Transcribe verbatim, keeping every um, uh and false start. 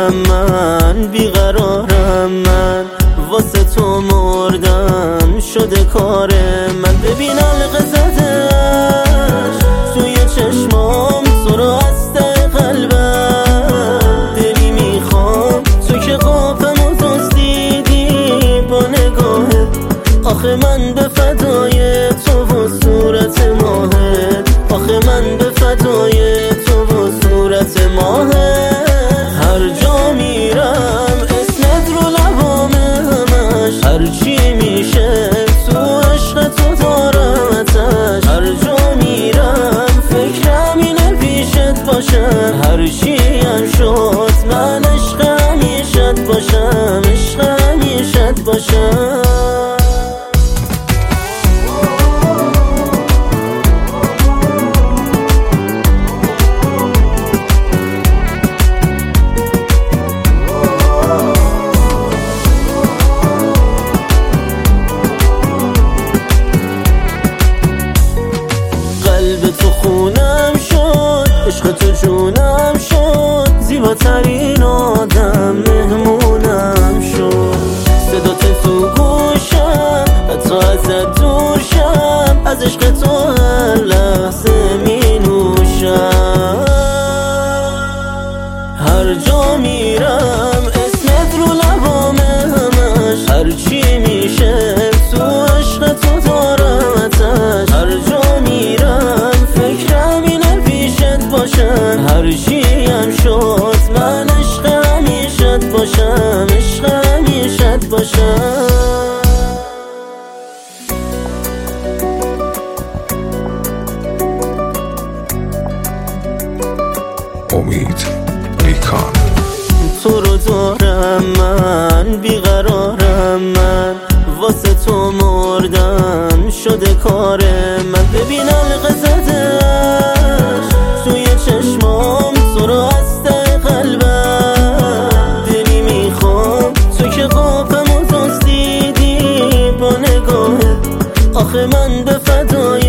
دارم من، بیقرارم من، واسه تو مردم شده کار من. ببین علقه زدش توی چشمام، تو رو از ته قلبم دلی میخوام، تو که قافمو دزدیدی با نگاهت. آخه من به فدای تو و صورت ماهت، آخه من به فدای تو و صورت ماهت. هر جا میرم اسمت رو لبامه همش، هر چی میشه تو عشق تو دارم اتش. هر جا میرم فکرم اینه پیشت باشم، هر چی هم شد من عشق همیشت باشم، عشق همیشت باشم. قلب تو خونم شد، عشق تو جونم شد، زیباترین آدم مهمونم شد. صدات تو گوشم حتی ازت دور شم، از عشق تو هر لحظه می نوشم. هر جا میرم اسمت رو لبامه همش، هر چی میشه تو عشق تو دارم اتش. هر جا میرم فکرم اینه پیشت باشم، هر چی هم شد من عشق همیشت باشم، عشق همیشت باشم. امید میکان. تو رو دارم من، بیقرارم من، واسه تو مردم شده کار من. ببین علقه زدش توی چشمام، تو رو از ته قلبم دلی میخوام، تو که قافمو دزدیدی با نگاهت. آخه من به فدای